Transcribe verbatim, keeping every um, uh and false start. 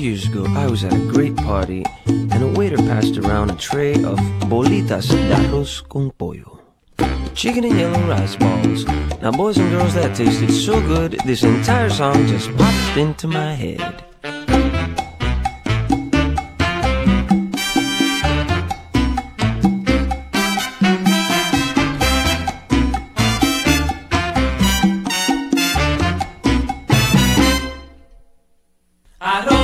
years ago, I was at a great party, and a waiter passed around a tray of bolitas de arroz con pollo. Chicken and yellow rice balls. Now boys and girls, that tasted so good, this entire song just popped into my head. Arroz